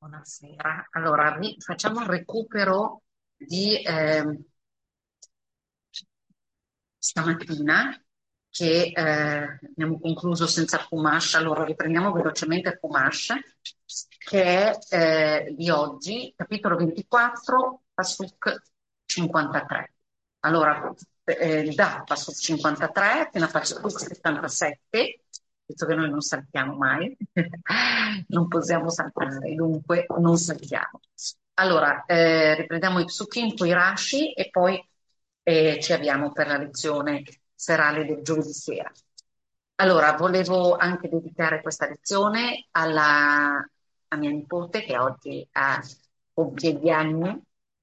Buonasera. Allora, facciamo un recupero di stamattina che abbiamo concluso senza Chumash. Allora, riprendiamo velocemente Chumash, che è di oggi, capitolo 24, Pasuk 53. Allora, da Pasuk 53 fino a Pasuk 77, visto che noi non saltiamo mai, non possiamo saltare, dunque non saltiamo. Allora, riprendiamo i psukim, poi i rashi e poi ci avviamo per la lezione serale del giovedì sera. Allora, volevo anche dedicare questa lezione a mia nipote che oggi compie gli anni,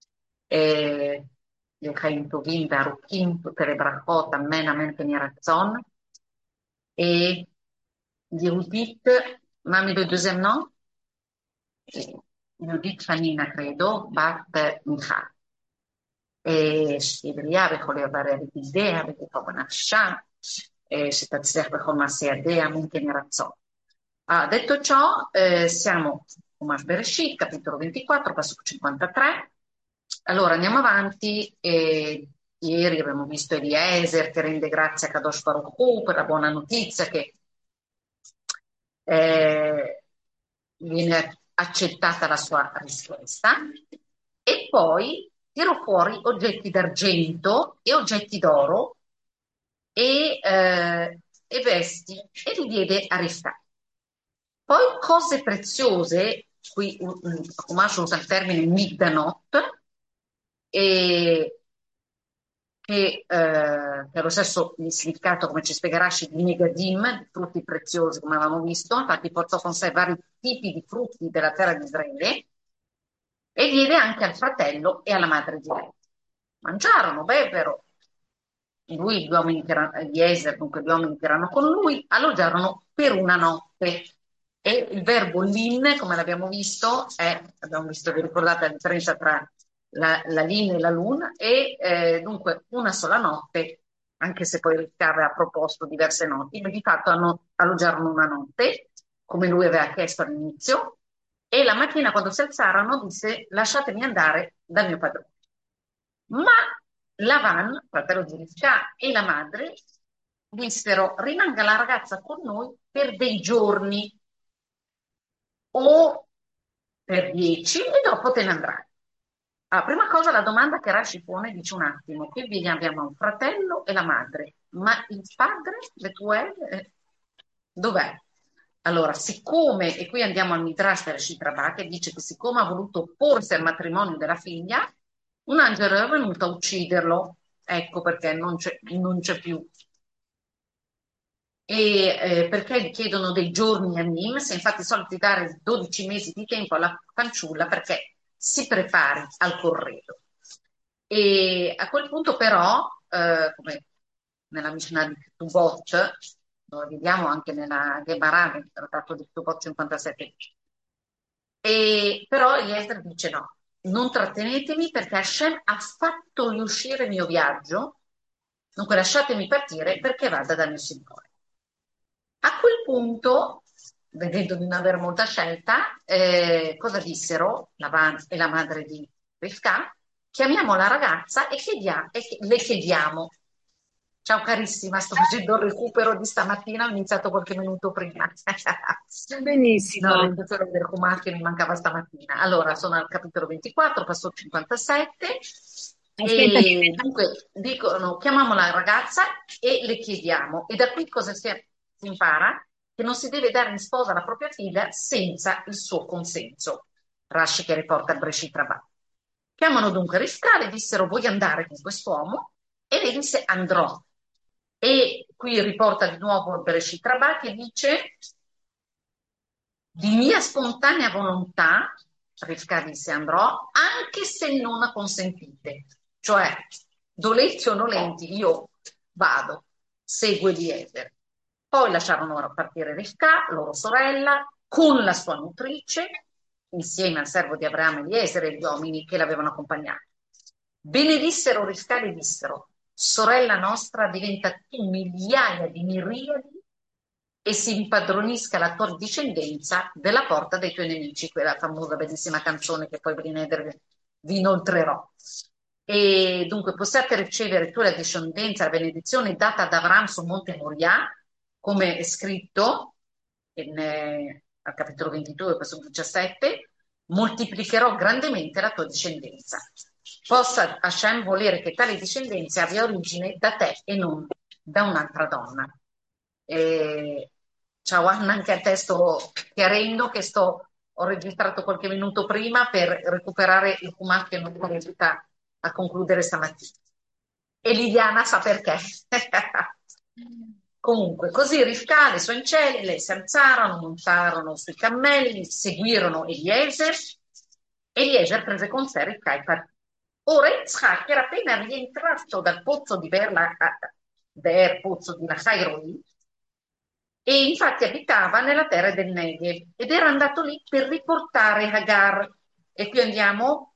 לחיים טובים וארוכים, ולברכות אמן אמן כן יהי רצון. Et Yehudit, mamma del deuxième nom? Yehudit Fanina, credo, Bat Michal. שיבריה בכל יברך בגדיה ותטוב נפשה, שתצליח בכל מעשה ידיה, אמן כן יהי רצון. Detto ciò, siamo Chumash Bereshit, capitolo 24, passaggio 53. Allora andiamo avanti. Ieri abbiamo visto Eliezer che rende grazie a Kadosh Baruch Hu per la buona notizia che viene accettata la sua richiesta. E poi tirò fuori oggetti d'argento e oggetti d'oro e vesti e li diede a Rifka. Poi cose preziose, qui Chumash usa il termine Migdanot, e che ha lo stesso significato, come ci spiega Rashi, di Megadim, di frutti preziosi, come avevamo visto. Infatti portò con sé vari tipi di frutti della terra di Israele e diede anche al fratello e alla madre di lei. Mangiarono, bevvero. Lui, gli uomini che erano, Eliezer, dunque gli uomini che erano con lui, alloggiarono per una notte. E il verbo lin, come l'abbiamo visto, abbiamo visto, vi ricordate la differenza tra la lin e la lun, e dunque una sola notte, anche se poi Ricca aveva proposto diverse notti, ma di fatto alloggiarono una notte, come lui aveva chiesto all'inizio, e la mattina quando si alzarono disse lasciatemi andare dal mio padrone. Ma Lavan, fratello di Rivka, e la madre dissero rimanga la ragazza con noi per dei giorni o per 10 e dopo te ne andrai. Prima cosa la domanda che Rashi pone dice un attimo, qui abbiamo un fratello e la madre, ma il padre, Betuel, dov'è? Allora, siccome, e qui andiamo al Midrash per Rashid Rabbah, che dice che siccome ha voluto opporsi al matrimonio della figlia, un angelo è venuto a ucciderlo, ecco perché non c'è più. E perché gli chiedono dei giorni a Nim, se infatti soliti dare 12 mesi di tempo alla fanciulla perché si prepari al corredo. E a quel punto però, come nella Mishnah di Tubot, lo vediamo anche nella Gemara, nel trattato di Tubot 57, però Eliezer dice no, non trattenetemi perché Hashem ha fatto riuscire il mio viaggio, dunque lasciatemi partire perché vada dal mio Signore. A quel punto, vedendo di non avere molta scelta, cosa dissero Lavan e la madre di Rivka? Chiamiamo la ragazza e le chiediamo. Ciao carissima, sto facendo il recupero di stamattina, ho iniziato qualche minuto prima. Sì, no, il Benissimo. recupero del Kumar che mi mancava stamattina. Allora, sono al capitolo 24, passo 57, Aspetta che e dunque dicono, chiamiamo la ragazza e le chiediamo. E da qui cosa si impara? Che non si deve dare in sposa la propria figlia senza il suo consenso. Rashi che riporta il Breshit Rabbah. Chiamano dunque Rivka, le dissero voglio andare con quest'uomo e lei disse andrò. E qui riporta di nuovo il Bereshit Rabbah che dice di mia spontanea volontà, Rivka disse andrò, anche se non consentite. Cioè, dolenti o nolenti, io vado, seguo Eliezer. Poi lasciarono partire Rivka, loro sorella, con la sua nutrice, insieme al servo di Abramo Eliezer e gli uomini che l'avevano accompagnato. Benedissero Rivka e dissero, sorella nostra diventa tu migliaia di miriadi e si impadronisca la tua discendenza della porta dei tuoi nemici, quella famosa bellissima canzone che poi Brineder vi inoltrerò. E dunque possiate ricevere tu la discendenza, la benedizione data da Abramo sul monte Moriah, come è scritto al capitolo 22, verso 17, moltiplicherò grandemente la tua discendenza. Possa Hashem volere che tale discendenza abbia origine da te e non da un'altra donna. E, ciao Anna, anche a te sto chiarendo che ho registrato qualche minuto prima per recuperare il Kumar che non sono riuscita a concludere stamattina. E Liliana sa perché. Comunque, così Rivka, le sue ancelle si alzarono, montarono sui cammelli, seguirono Eliezer. Eliezer prese con sé Rivka e partì. Ora Yitzhak era appena rientrato dal pozzo di pozzo di Lachairoi, e infatti abitava nella terra del Negev ed era andato lì per riportare Hagar. E qui andiamo,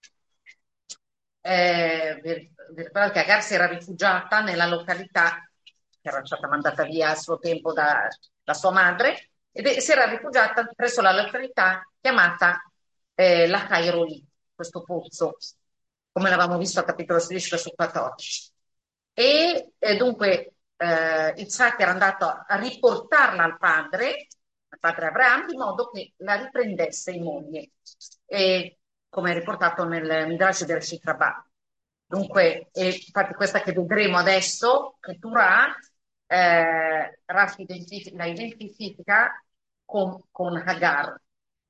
vi ricordate che Hagar si era rifugiata nella località che era stata mandata via a suo tempo da sua madre, si era rifugiata presso la località chiamata la Cairoli, questo pozzo, come l'avevamo visto al capitolo 16, verso 14. E dunque Isacco era andato a riportarla al padre Abramo, di modo che la riprendesse in moglie, e, come è riportato nel Midrash del Rabbah. Dunque, infatti questa che vedremo adesso, che Turà, Rashi la identifica con Hagar.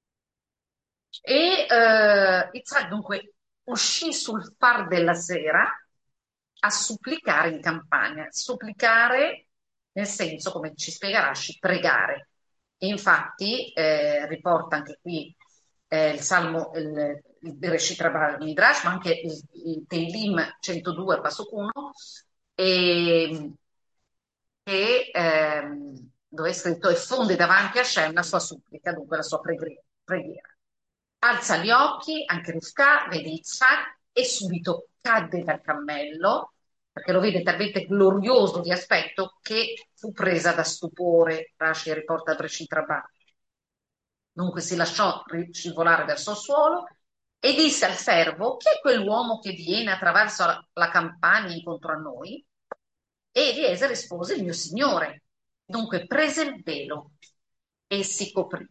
E Isaac dunque uscì sul far della sera a supplicare in campagna. Supplicare nel senso, come ci spiega Rashi, pregare. E infatti riporta anche qui il Salmo, il Bereshit Rabbah Midrash, ma anche il Teilim 102, Pasuk 1, e, dove è scritto e fonde davanti a Shem la sua supplica, dunque la sua preghiera. Alza gli occhi, anche Rivka, vede Yitzhak e subito cadde dal cammello, perché lo vede talmente glorioso di aspetto che fu presa da stupore. Rashi riporta Breshit Rabbah. Dunque si lasciò scivolare verso il suolo e disse al servo: chi è quell'uomo che viene attraverso la campagna incontro a noi? E Eliezer rispose: il mio signore. Dunque prese il velo e si coprì.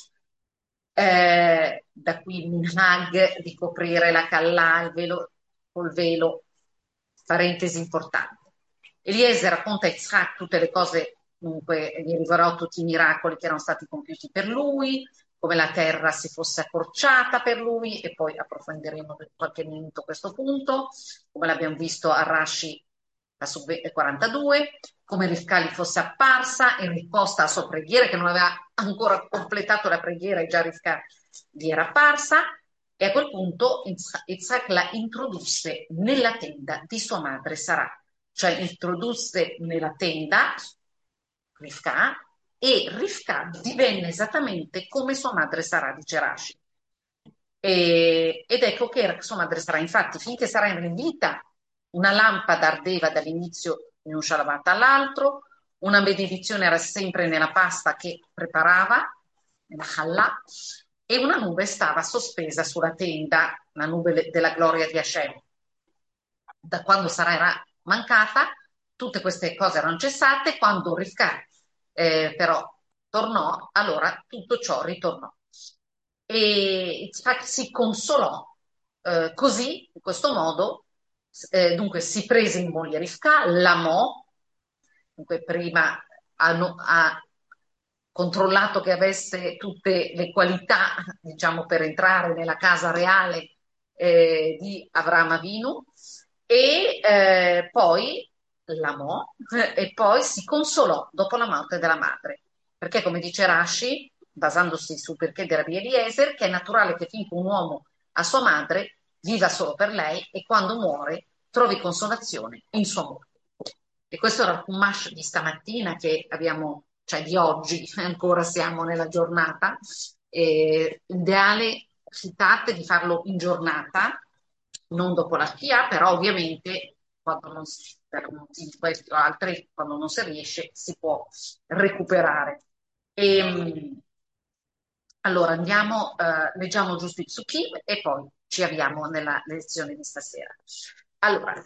Da qui il minhag di coprire la callà, il velo, col velo, parentesi importante. Eliezer racconta a Yitzhak tutte le cose, dunque gli rivelò tutti i miracoli che erano stati compiuti per lui, come la terra si fosse accorciata per lui, e poi approfondiremo per qualche minuto questo punto, come l'abbiamo visto a Rashi, la sub 42, come Rivka gli fosse apparsa in risposta alla sua preghiera, che non aveva ancora completato la preghiera e già Rivka gli era apparsa, e a quel punto Isaac la introdusse nella tenda di sua madre Sarà, cioè introdusse nella tenda Rivka, e Rivka divenne esattamente come sua madre Sarà, dice Rashi. Ed ecco che sua madre Sarà, infatti, finché Sarà era in vita, una lampada ardeva dall'inizio in un scialavato all'altro, una benedizione era sempre nella pasta che preparava, nella challà, e una nube stava sospesa sulla tenda, la nube della gloria di Hashem. Da quando Sara era mancata, tutte queste cose erano cessate. Quando Rivka però tornò, allora tutto ciò ritornò. E Yitzhak si consolò così, in questo modo, dunque si prese in moglie Rivka, l'amò, dunque prima ha controllato che avesse tutte le qualità, diciamo, per entrare nella casa reale di Avraham Avinu, e poi l'amò e poi si consolò dopo la morte della madre, perché come dice Rashi, basandosi sul perché di Rabbi Eliezer, che è naturale che finché un uomo ha sua madre viva solo per lei e quando muore trovi consolazione in sua morte. E questo era il Chumash di stamattina che abbiamo, cioè di oggi, ancora siamo nella giornata. Ideale citate di farlo in giornata, non dopo la Shia, però ovviamente quando per questi o altri, quando non si riesce, si può recuperare. E, allora andiamo, leggiamo giusto i psukim e poi ci avviamo nella lezione di stasera. Allora,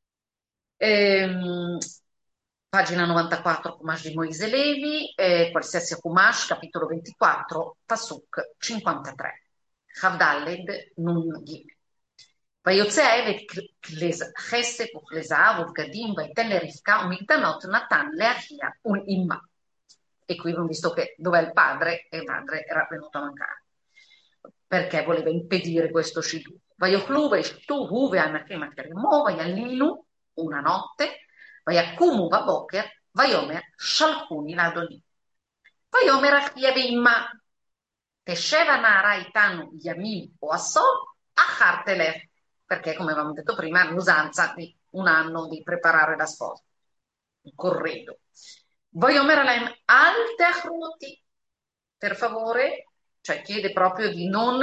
ehm, pagina 94, Chumash di Moise Levi, qualsiasi Chumash, capitolo 24, Pasuk 53. Chavdalled Nun Gimel. ויוצא העבד כסף וכלי ובגדים ויתן לרבקה ומקדמות נתן לאחיה ולאמה. E qui abbiamo visto che dov'è il padre e il padre era venuto a mancare perché voleva impedire questo shidduch. ויאכלו וישתו ואנשים אשר עמו וילינו una notte ויקומו בבוקר ויאמר שלחוני לאדוני. ויאמר אחיה ואמה תשב הנערה איתנו ימים או עשור אחר תלך, perché come avevamo detto prima è l'usanza di un anno di preparare la sposa, il corredo. Voglio lei al teachruti, per favore, cioè chiede proprio di non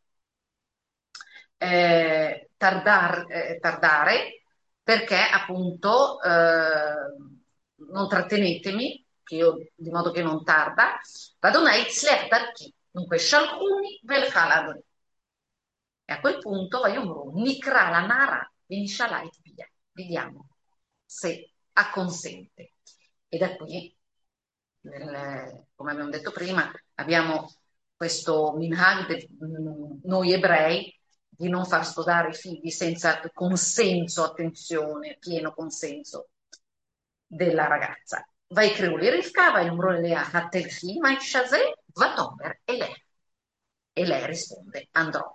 tardare, perché appunto non trattenetemi, che io di modo che non tarda, Adonai tzlech darchi, dunque shalchuni vel chaladoni. E a quel punto Vayomru nikra la nara vinishalai via. Vediamo se acconsente. E da qui, come abbiamo detto prima, abbiamo questo minhag noi ebrei di non far sposare i figli senza consenso, attenzione, pieno consenso della ragazza. ויקראו לרבקה ויאמרו אליה התלכי מה האיש הזה ותאמר אליה. E lei risponde andrò.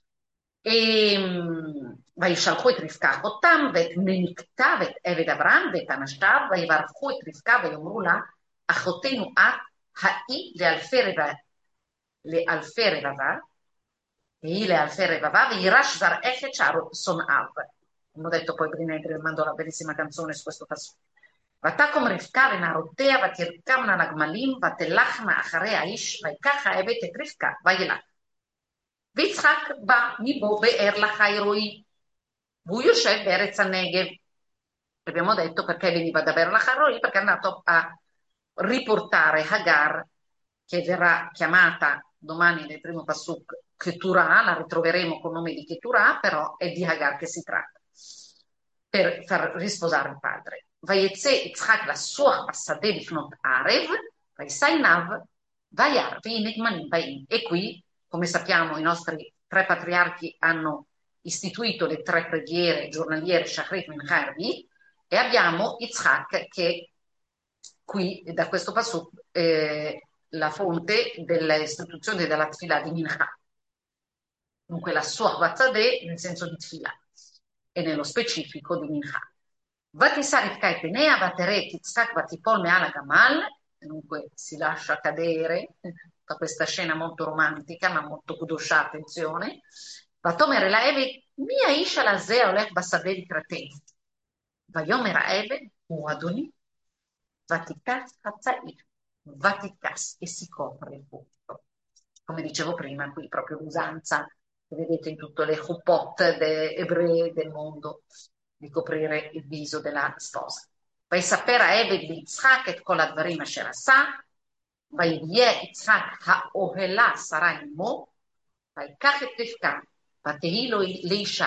וישלחו את רבקה אחותם ואת מניקתה ואת עבד אברהם ואת אנשיו ויברכו את רבקה ויאמרו לה אחותנו את האי לאלפי רבבה והיא לאלפי רבבה וירש זרעך את שער שונאיו. Abbiamo detto poi Brinedri mandò la bellissima canzone su questo passaggio. ותקום רבקה ונערותיה ותרכבנה לגמלים ותלכנה אחרי האיש ויקח העבד את רבקה וילך. ויצחק בא מבוא באר לחי רועי והוא יושב בארץ הנגב. Abbiamo detto perché veniva da Beer Lahai Roi, perché è andato a riportare Hagar, che verrà chiamata domani nel primo Pasuk Keturah, la ritroveremo con nome di Keturah, però è di Hagar che si tratta, per far risposare il padre. ויצא יצחק לסוח בשדה לפנות ערב, וישא עיניו וירא והנה גמלים באים. E qui, come sappiamo, i nostri tre patriarchi hanno istituito le tre preghiere giornaliere Shachrit, Mincha e Arvi, e abbiamo Yitzhak che qui da questo passo la fonte dell'istituzione della Tfilah di Mincha, dunque la sua Vatzadeh nel senso di Tfilah e nello specifico di Mincha. ותישא רבקה את פניה ותראה את יצחק ותיפול מעל הגמל, dunque si lascia cadere da questa scena molto romantica ma molto קדושה, attenzione. ותאמר אל העבד מי האיש על הזה ההולך בשדה לקראתנו? ויאמר העבד הוא אדוני. ותיכס הצעיר ותיכס e si copre il volto. Come dicevo prima, qui proprio l'usanza che vedete in tutte le chuppot ebree del mondo di coprire il viso della sposa. ויספר העבד ליצחק את כל הדברים אשר עשה, ויהיה יצחק האוהלה שרה עמו, ויקח את רבקה, ותהי לו לאישה,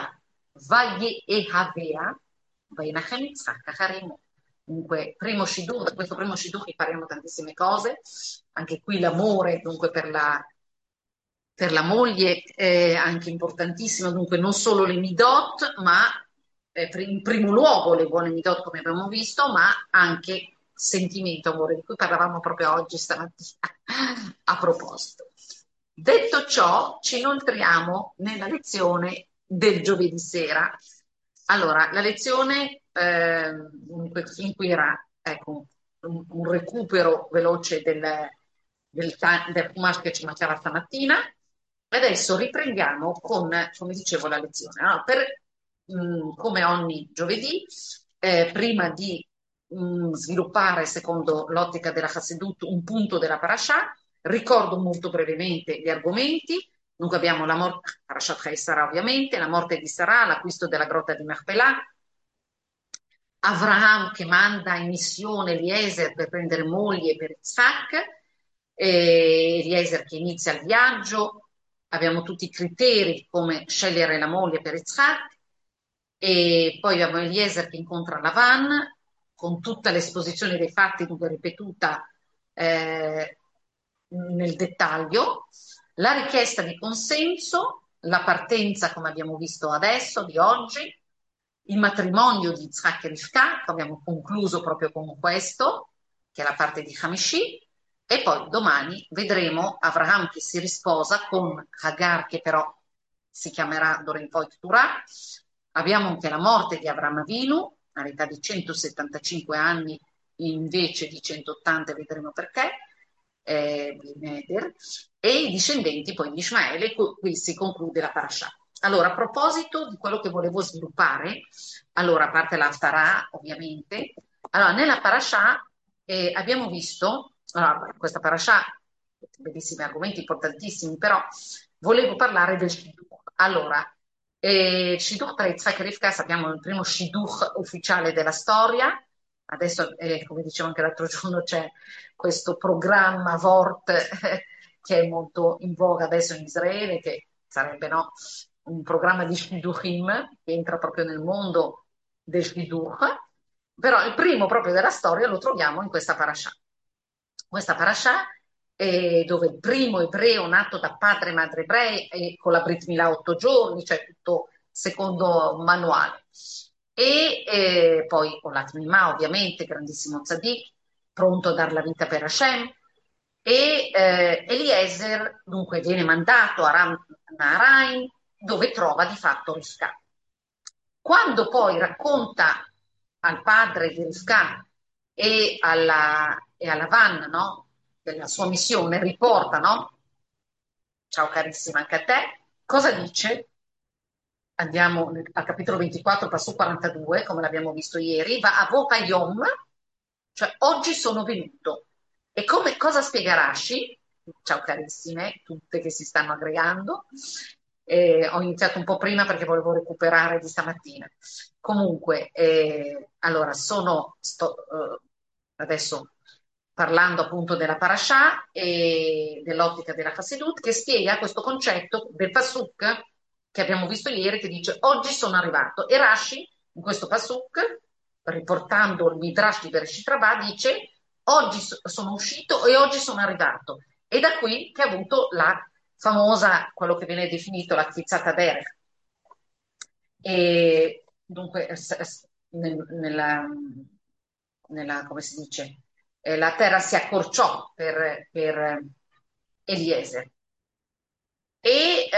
ויאהביה, וינחם יצחק אחרי עמו. Dunque, primo shidduch, da questo primo shidduch impariamo tantissime cose, anche qui l'amore, dunque per la moglie è anche importantissimo, dunque non solo le midot, ma in primo luogo le buone midot come abbiamo visto, ma anche sentimento, amore, di cui parlavamo proprio oggi stamattina a proposito. Detto ciò, ci inoltriamo nella lezione del giovedì sera. Allora, la lezione in cui era ecco, un recupero veloce del Chumash che ci mancava stamattina. Adesso riprendiamo con, come dicevo, la lezione. Allora, come ogni giovedì, prima di sviluppare, secondo l'ottica della Chassidut, un punto della parasha, ricordo molto brevemente gli argomenti. Dunque abbiamo la morte, Parashat Chayei Sarah ovviamente, la morte di Sarah, l'acquisto della grotta di Machpelah, Avraham che manda in missione Eliezer per prendere moglie per Isaac, e Eliezer che inizia il viaggio, abbiamo tutti i criteri come scegliere la moglie per Isaac, e poi abbiamo Eliezer che incontra Lavan con tutta l'esposizione dei fatti, dunque ripetuta eh, nel dettaglio, la richiesta di consenso, la partenza, come abbiamo visto adesso, di oggi, il matrimonio di Yitzhak e Rivka, che abbiamo concluso proprio con questo, che è la parte di Hamishi, e poi domani vedremo Avraham che si risposa con Hagar, che però si chiamerà d'ora in poi Keturah. Abbiamo anche la morte di Avraham Avinu, all'età di 175 anni invece di 180, vedremo perché, e i discendenti poi di Ismaele, qui si conclude la parasha. Allora, a proposito di quello che volevo sviluppare, allora, a parte l'Haftarah, ovviamente, allora, nella parasha abbiamo visto, allora, questa parasha, bellissimi argomenti importantissimi, però volevo parlare del Shidduch. Allora, Shidduch tra Yitzhak e Rivka, sappiamo il primo Shidduch ufficiale della storia. Adesso, come dicevo anche l'altro giorno, c'è questo programma Vort che è molto in voga adesso in Israele, che sarebbe no, un programma di Shidduchim che entra proprio nel mondo del Shidduch, però il primo proprio della storia lo troviamo in questa parasha. Questa parasha dove il primo ebreo nato da padre e madre ebrei e con la Brit Milà 8 giorni, cioè tutto secondo manuale. E poi con la Tmimà, ovviamente, grandissimo tzaddik, pronto a dar la vita per Hashem. E Eliezer dunque viene mandato a Ram Naharain, dove trova di fatto Rivka. Quando poi racconta al padre di Rivka e alla Van, no, della sua missione, riporta, no? Ciao carissima anche a te, cosa dice? Andiamo al capitolo 24, passo 42, come l'abbiamo visto ieri, va a Vopayom, cioè oggi sono venuto. E cosa spiega Rashi? Ciao carissime, tutte che si stanno aggregando. Ho iniziato un po' prima perché volevo recuperare di stamattina. Comunque, allora, adesso parlando appunto della parasha e dell'ottica della Chassidut, che spiega questo concetto del pasuk che abbiamo visto ieri, che dice oggi sono arrivato. E Rashi, in questo pasuk, riportando il Midrash di Bereshit Rabbah, dice oggi sono uscito e oggi sono arrivato. E da qui che ha avuto la famosa, quello che viene definito la Kvizzata Derech. E dunque, come si dice, la terra si accorciò per Eliezer. E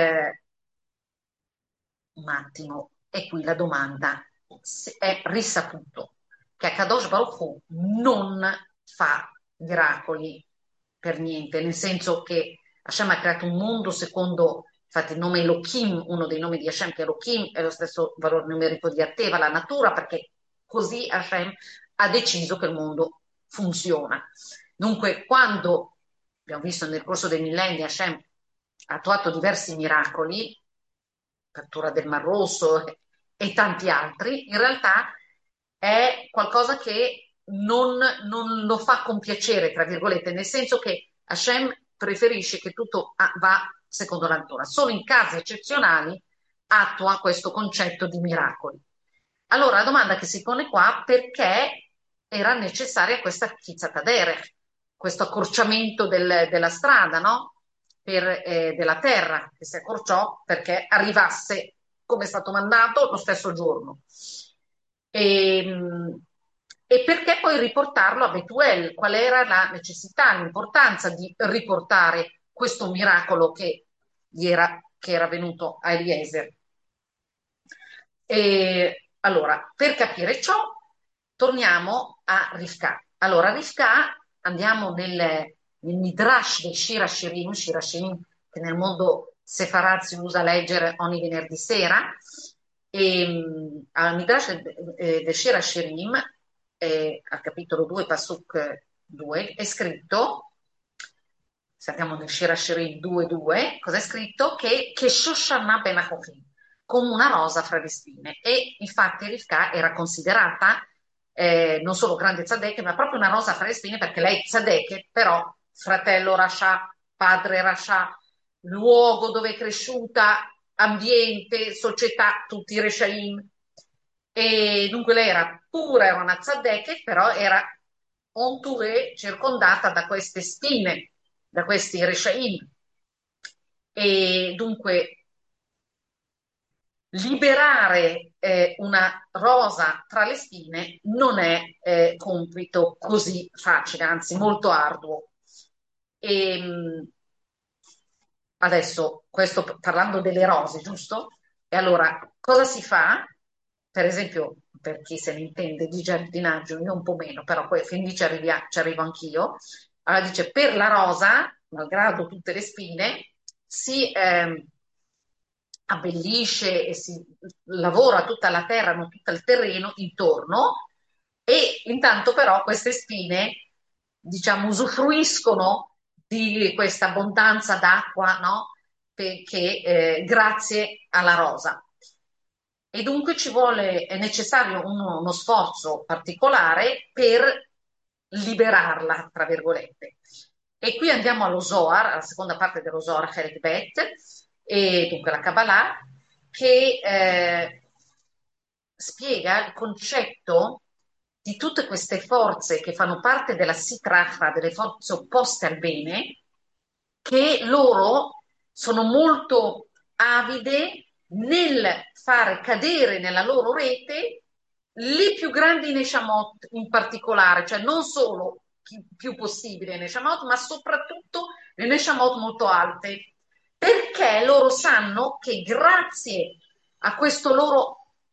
un attimo, e qui la domanda, è risaputo che Akadosh Baruch Hu non fa miracoli per niente, nel senso che Hashem ha creato un mondo secondo, infatti il nome Elohim, uno dei nomi di Hashem che è Elohim, è lo stesso valore numerico di Atteva, la natura, perché così Hashem ha deciso che il mondo funziona. Dunque, quando abbiamo visto nel corso dei millenni Hashem ha attuato diversi miracoli, apertura del Mar Rosso e tanti altri, in realtà è qualcosa che non lo fa compiacere, tra virgolette, nel senso che Hashem preferisce che tutto va secondo la natura. Solo in casi eccezionali attua questo concetto di miracoli. Allora la domanda che si pone qua, perché era necessaria questa fizzata derech, questo accorciamento della strada, no? Della terra, che si accorciò perché arrivasse come è stato mandato lo stesso giorno. E, e perché poi riportarlo a Betuel? Qual era la necessità, l'importanza di riportare questo miracolo che era venuto a Eliezer? E, allora, per capire ciò, torniamo a Rivka. Allora, Rivka, andiamo nel Midrash del Shir Hashirim, che nel mondo Sefarad si usa a leggere ogni venerdì sera, e al Midrash del Shir Hashirim, al capitolo 2, Pasuk 2, è scritto, se andiamo nel Shir Hashirim 2.2, cosa è scritto? Che Shoshana Ben Achofim. come una rosa fra le spine. E infatti Rivka era considerata non solo grande tzadeke, ma proprio una rosa fra le spine perché lei tzadeke, però fratello Rasha, padre Rasha, luogo dove è cresciuta, ambiente, società, tutti Reshaim. E dunque lei era pura, era una tzadeke, però era entourée, circondata da queste spine, da questi Reshaim. E dunque liberare una rosa tra le spine non è compito così facile, anzi molto arduo. E, adesso, questo parlando delle rose, giusto? E allora, cosa si fa? Per esempio, per chi se ne intende di giardinaggio, io un po' meno, però poi fin lì ci arrivo anch'io. Allora dice, per la rosa, malgrado tutte le spine, si abbellisce e si lavora tutta la terra, non tutto il terreno intorno e intanto però queste spine, diciamo, usufruiscono di questa abbondanza d'acqua, no? Perché grazie alla rosa. E dunque è necessario uno sforzo particolare per liberarla, tra virgolette. E qui andiamo allo Zohar, alla seconda parte dello Zohar, Perek Bet, e dunque la Kabbalah, che spiega il concetto di tutte queste forze che fanno parte della Sitracha, delle forze opposte al bene, che loro sono molto avide nel fare cadere nella loro rete le più grandi Neshamot in particolare, cioè non solo più possibile Neshamot, ma soprattutto le Neshamot molto alte, perché loro sanno che grazie a questo loro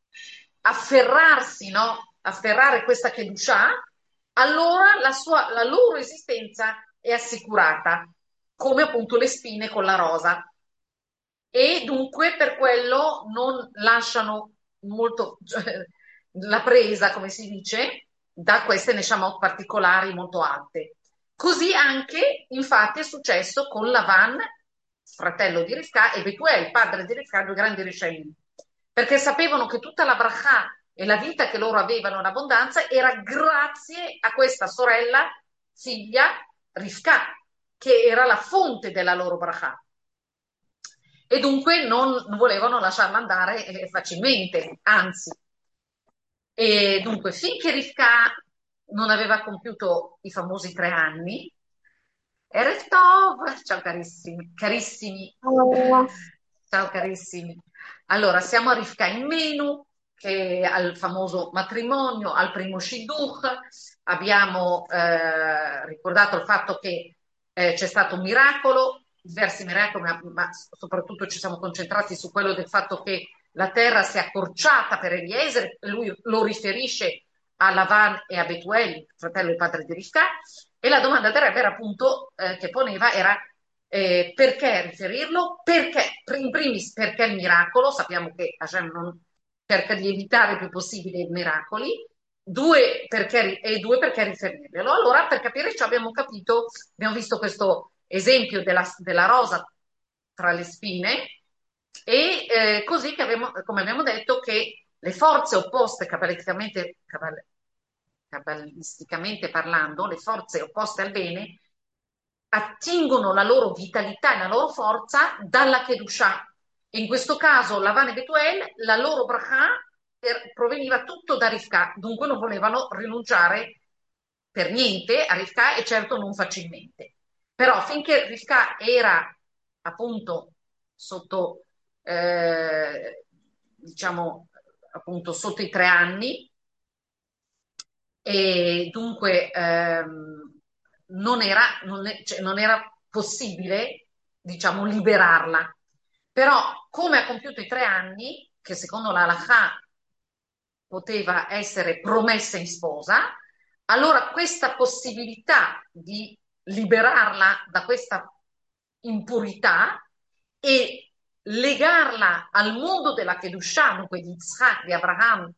afferrarsi, no? Afferrare questa Kedushah, allora la loro esistenza è assicurata, come appunto le spine con la rosa. E dunque per quello non lasciano molto la presa, come si dice, da queste neshamot particolari molto alte. Così anche, infatti, è successo con Lavan, fratello di Rivka, e Betuel, padre di Rivka, due grandi Rishaim, perché sapevano che tutta la brachà e la vita che loro avevano in abbondanza era grazie a questa sorella, figlia Rivka, che era la fonte della loro brachà e dunque non volevano lasciarla andare facilmente, anzi. E dunque, finché Rivka non aveva compiuto i famosi 3 anni, Erev Tov, ciao carissimi, carissimi, ciao carissimi. Allora, siamo a Rivka in Menu, che al famoso matrimonio, al primo Shidduch, abbiamo ricordato il fatto che c'è stato un miracolo, diversi miracoli, ma soprattutto ci siamo concentrati su quello del fatto che la terra si è accorciata per Eliezer, lui lo riferisce a Lavan e a Betuel, fratello e padre di Rivka, e la domanda del Rebbe era appunto che poneva era perché riferirlo? Perché, in primis, perché il miracolo? Sappiamo che Hashem non cerca di evitare il più possibile i miracoli. Due, perché riferirglielo. Allora, per capire ciò abbiamo capito, abbiamo visto questo esempio della rosa tra le spine e così che come abbiamo detto che le forze opposte cabalisticamente parlando, le forze opposte al bene attingono la loro vitalità e la loro forza dalla Kedushah. In questo caso, Lavan e Betuel, la loro brachà proveniva tutto da Rivka, dunque non volevano rinunciare per niente a Rivka e certo non facilmente. Però finché Rivka era appunto sotto, diciamo, appunto sotto i 3 anni, e dunque cioè, non era possibile, diciamo, liberarla. Però, come ha compiuto i 3 anni, che secondo la Halakha poteva essere promessa in sposa, allora questa possibilità di liberarla da questa impurità e legarla al mondo della Kedushah, dunque di Yitzhak, di Abraham,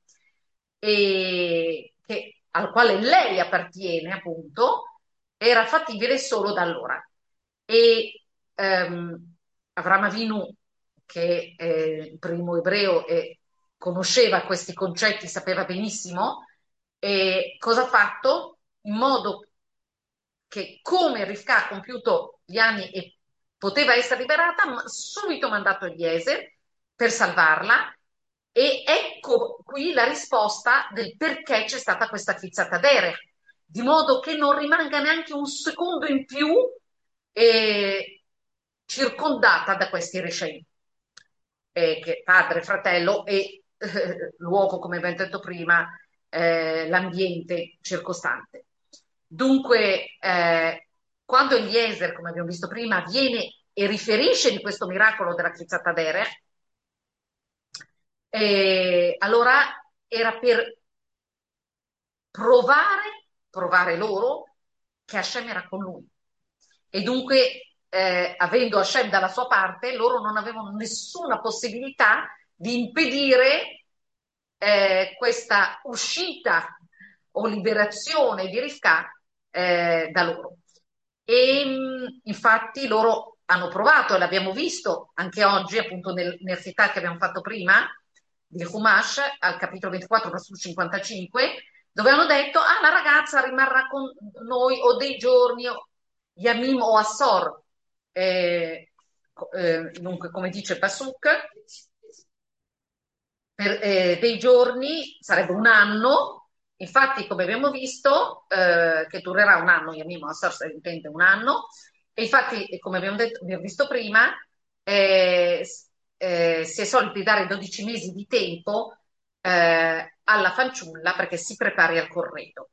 al quale lei appartiene, appunto, era fattibile solo da allora. E Avram Avinu che il primo ebreo conosceva questi concetti, sapeva benissimo, e cosa ha fatto? In modo che come Rivka ha compiuto gli anni e poteva essere liberata, subito mandato Eliezer per salvarla. E ecco qui la risposta del perché c'è stata questa fizzata d'ere, di modo che non rimanga neanche un secondo in più circondata da questi rescei, che padre, fratello e luogo, come abbiamo detto prima, l'ambiente circostante. Dunque, quando Eliezer, come abbiamo visto prima, viene e riferisce di questo miracolo della crizzata d'ere, allora era per provare loro che Hashem era con lui. E dunque, avendo Hashem dalla sua parte, loro non avevano nessuna possibilità di impedire questa uscita o liberazione di Rivka da loro. E infatti loro hanno provato, e l'abbiamo visto anche oggi, appunto nel citat che abbiamo fatto prima, di Humash, al capitolo 24, versetto 55, dove hanno detto, ah, la ragazza rimarrà con noi o dei giorni, Yamim o Assor. Dunque, come dice Pasuk, dei giorni sarebbe un anno, infatti come abbiamo visto che durerà un anno, Yamim Asar intende un anno, e infatti come abbiamo visto prima, si è soliti dare 12 mesi di tempo alla fanciulla perché si prepari al corredo.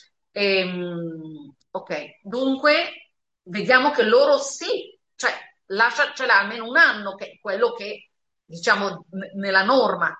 Ok, dunque vediamo che loro sì, cioè lasciarcela almeno un anno, che è quello che diciamo nella norma.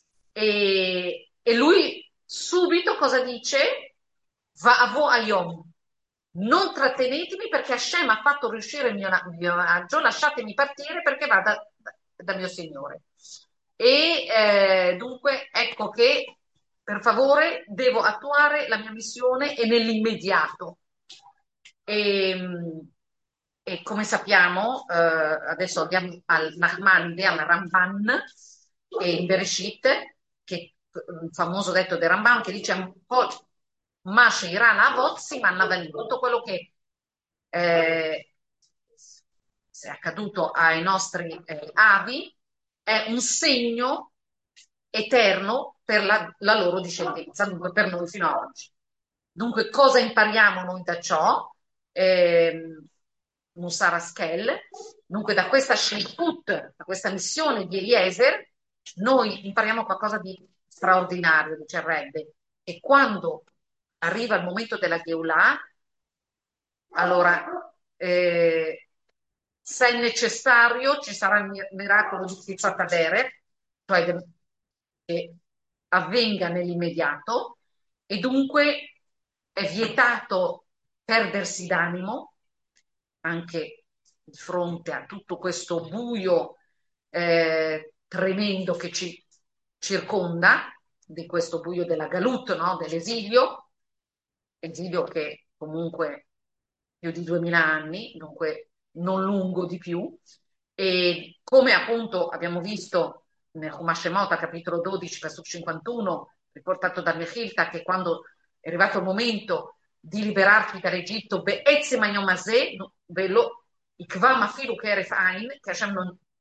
E lui subito cosa dice? Va a vo ayom. Non trattenetemi perché Hashem ha fatto riuscire il mio viaggio, lasciatemi partire perché vada da mio Signore. E dunque ecco che per favore devo attuare la mia missione e nell'immediato. E, e come sappiamo, adesso andiamo al Nachmanide, al Ramban, e in Bereshit, che un famoso detto del Ramban che dice Mashe Iran Avot Siman Lavanim, tutto quello che eh, è accaduto ai nostri avi è un segno eterno per la loro discendenza, dunque per noi fino ad oggi. Dunque, cosa impariamo noi da ciò? Musar Haskel. Dunque, da questa Shlichut, da questa missione di Eliezer, noi impariamo qualcosa di straordinario, dice il Rebbe. E quando arriva il momento della Geulah, allora, se è necessario, ci sarà il miracolo di Tzipatadere, cioè che avvenga nell'immediato, e dunque è vietato perdersi d'animo, anche di fronte a tutto questo buio tremendo che ci circonda, di questo buio della galut, no? Dell'esilio, esilio che comunque più di 2000 anni, dunque non lungo di più, e come appunto abbiamo visto nel Chumash Shemot, capitolo 12, versetto 51, riportato da Mechilta, che quando è arrivato il momento di liberarti dall'Egitto, Be'etzem hayom hazeh, bello, ikva mafilu keref ain, che Hashem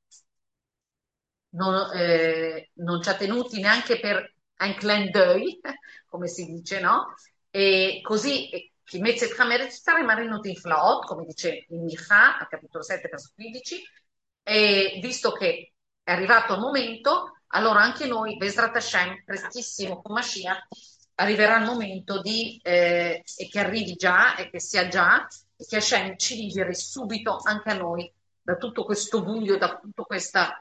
non ci ha tenuti neanche per un clin d'œil, come si dice, no? E così, chi Metzet Hameret stare marinuti in flaot, come dice in Micha, al capitolo 7, verso 15, e visto che è arrivato il momento, allora anche noi, Bezrat Hashem, prestissimo con Mashiach, arriverà il momento e che arrivi già, e che sia già, e che Hashem ci liberi subito anche a noi da tutto questo buio, da tutta questa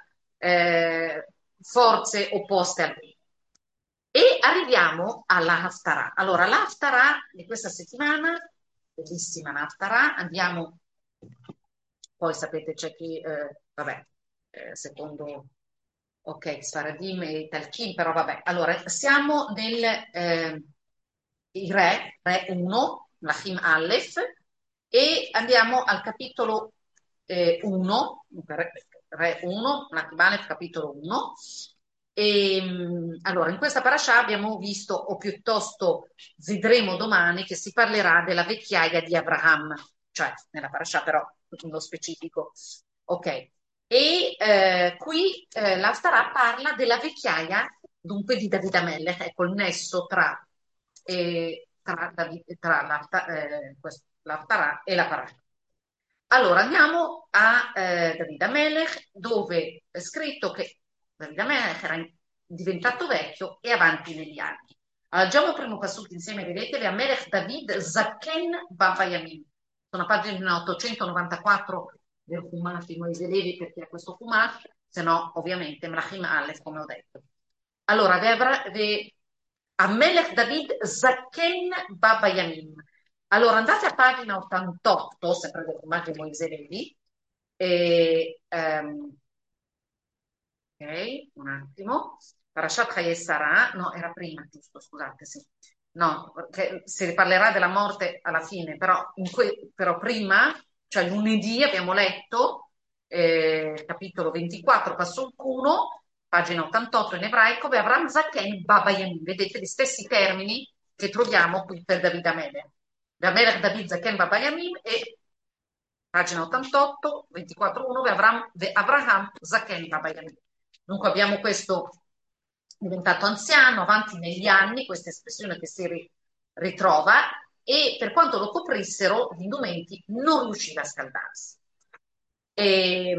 forze opposte a lui. E arriviamo alla Haftarah. Allora, l'Haftarah di questa settimana, bellissima l'Haftarah, andiamo, poi sapete c'è chi, vabbè, secondo, ok, Sfaradim e Talchim, però vabbè. Allora, siamo nel il Re 1, Lachim Aleph, e andiamo al capitolo 1, Re 1, Nachibalef capitolo 1. E, allora, in questa parasha abbiamo visto, o piuttosto vedremo domani, che si parlerà della vecchiaia di Abraham, cioè nella parasha però nello specifico. Ok. E qui l'Aftarà parla della vecchiaia, dunque di Davide Amelech, ecco il nesso tra l'Aftarà e la parasha. Allora, andiamo a Davide Amelech, dove è scritto che Davide Amelech era diventato vecchio e avanti negli anni. Allora, leggiamo il primo passaggio insieme, vedete, Amelech David Zaken Baba Yamin. Sono a pagina 894 del Chumash di Moise Levi, perché è questo Chumash, se no, ovviamente, Mlachim Aleph, come ho detto. Allora, Amelech David Zaken Baba Yamin. Allora, andate a pagina 88, sempre del Fumaggio Moise Levi, e, ok, un attimo. Parashat Chaye Sarah, no, era prima, giusto, scusate, sì. No, perché si parlerà della morte alla fine, però, però prima, cioè lunedì abbiamo letto, capitolo 24, passo 1, pagina 88 in ebraico, Avram Zaken Baba Yamin. Vedete gli stessi termini che troviamo qui per David Amelech. Amelech David Zaken Baba Yamin e pagina 88, 24.1, Abraham Zaken Baba Yamin. Dunque abbiamo questo diventato anziano, avanti negli anni, questa espressione che si ritrova, e per quanto lo coprissero gli indumenti non riusciva a scaldarsi. E,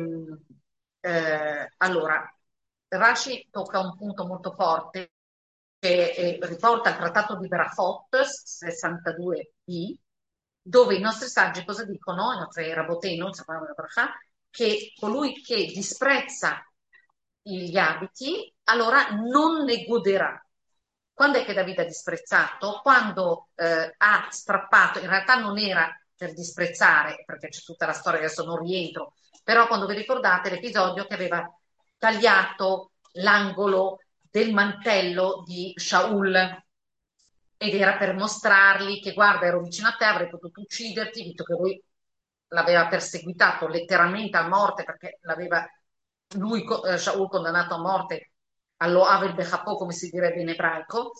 allora, Rashi tocca un punto molto forte che riporta il trattato di Berachot 62b, dove i nostri saggi cosa dicono, i nostri Rabotei, non sappiamo la Brachà, che colui che disprezza gli abiti, allora non ne goderà. Quando è che Davide ha disprezzato? Quando ha strappato, in realtà non era per disprezzare, perché c'è tutta la storia, adesso non rientro, però quando vi ricordate l'episodio che aveva tagliato l'angolo del mantello di Shaul ed era per mostrargli che guarda, ero vicino a te, avrei potuto ucciderti, visto che lui l'aveva perseguitato letteralmente a morte perché l'aveva lui, Shaul, condannato a morte allo Havel Bechapo, come si direbbe in ebraico,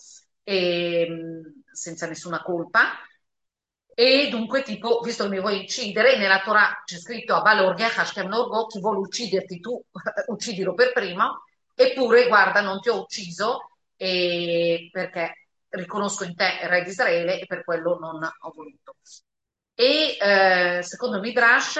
senza nessuna colpa. E dunque, tipo, visto che mi vuoi uccidere, nella Torah c'è scritto a Bale Orgech Hashem Norgo, chi vuole ucciderti tu, uccidilo per primo, eppure, guarda, non ti ho ucciso perché riconosco in te il re di Israele e per quello non ho voluto. E secondo il Midrash,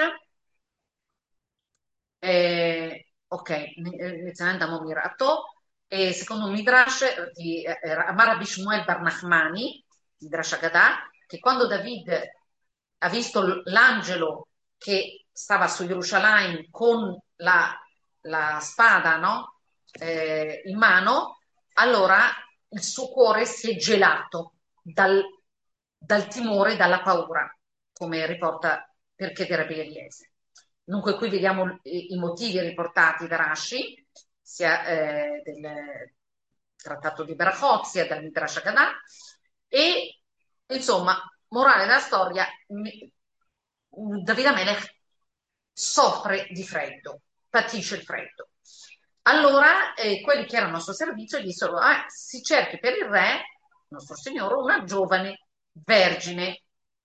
ok, inizialmente abbiamo mirato, e secondo il Midrash di Amar Rabbi Shmuel Bar Nachmani, Midrash Agadah, che quando David ha visto l'angelo che stava su Gerusalemme con la spada, no? In mano, allora il suo cuore si è gelato dal timore, dalla paura, come riporta perché di Rabbi Eliezer. Dunque qui vediamo i motivi riportati da Rashi, sia del trattato di Berachot, sia dal Midrash Haggadah, e insomma, morale della storia, Davide Amelech soffre di freddo, patisce il freddo. Allora, quelli che erano a suo servizio gli dissero, si cerchi per il re, nostro Signore, una giovane vergine,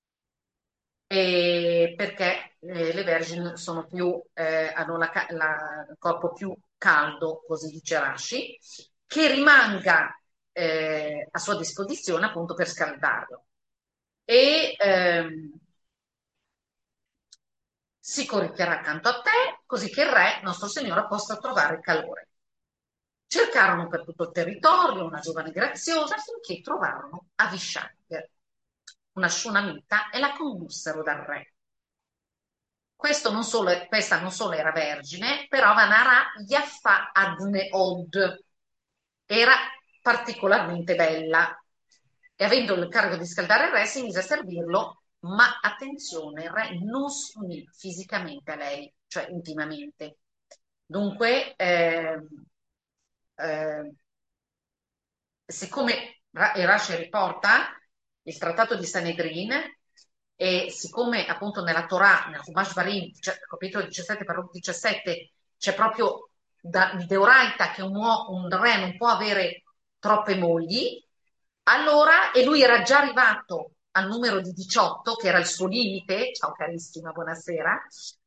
perché le vergini sono più, hanno il corpo più caldo, così dice Rashi, che rimanga a sua disposizione appunto per scaldarlo. E si coricherà accanto a te, così che il re, nostro Signore, possa trovare calore. Cercarono per tutto il territorio una giovane graziosa finché trovarono Avishag, una sciunamita, e la condussero dal re. Questa non solo era vergine, però Vanara Yaffa Adneod era particolarmente bella e avendo il carico di scaldare il re si mise a servirlo, ma attenzione, il re non si unì fisicamente a lei, cioè intimamente. Dunque, eh, siccome Rashi riporta il trattato di Sanedrin e siccome appunto nella Torah, nel Chumash Varim, cioè, capitolo 17, paragrafo 17, c'è proprio di Deoraita che un re non può avere troppe mogli, allora, e lui era già arrivato al numero di 18, che era il suo limite, ciao carissima, buonasera,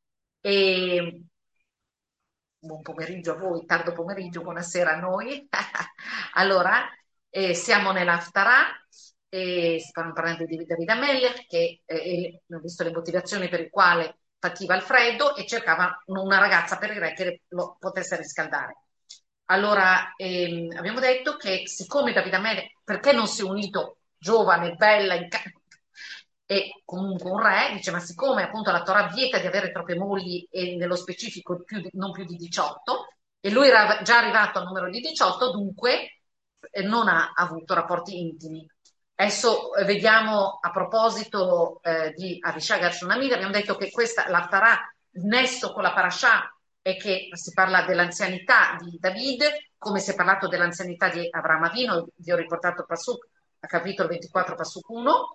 e buon pomeriggio a voi, tardo pomeriggio, buonasera a noi. Allora, siamo nell'Haftarah, stiamo parlando di Davide Ameller, che ho visto le motivazioni per le quali pativa il freddo e cercava una ragazza per il re che lo potesse riscaldare. Allora, abbiamo detto che siccome Davide Ameller, perché non si è unito giovane, bella, e comunque un re, dice, ma siccome appunto la Torah vieta di avere troppe mogli e nello specifico non più di 18, e lui era già arrivato al numero di 18, dunque non ha avuto rapporti intimi. Adesso vediamo a proposito di Avishag Shunamid, abbiamo detto che questa, la Torah, il nesso con la Parashah è che si parla dell'anzianità di David, come si è parlato dell'anzianità di Avraham Avinu, vi ho riportato Pasuk, a capitolo 24, Pasuk 1,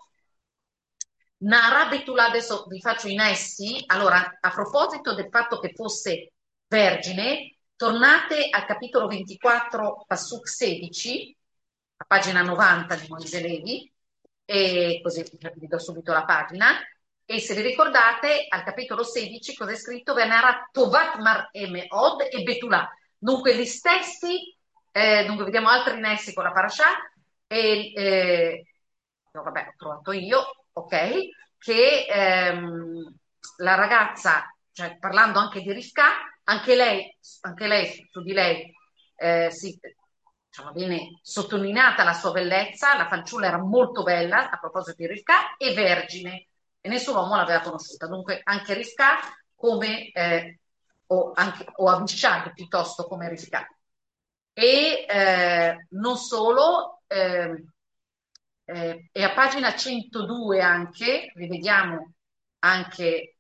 Nara Betulà, adesso vi faccio i nessi. Allora, a proposito del fatto che fosse vergine, tornate al capitolo 24, Pasuk 16, a pagina 90 di Moise Levi, e così vi do subito la pagina. E se vi ricordate, al capitolo 16 cosa è scritto? Venera Tovat Mar Emeod e Betulà. Dunque, gli stessi, dunque vediamo altri nessi con la parasha, e no, vabbè, ho trovato io, ok, che la ragazza, cioè parlando anche di Rivka, anche lei su di lei diciamo, viene sottolineata la sua bellezza, la fanciulla era molto bella, a proposito di Rivka, e vergine, e nessun uomo l'aveva conosciuta, dunque anche Rivka come, o Abishag piuttosto come Rivka. E non solo, e a pagina 102 anche, rivediamo anche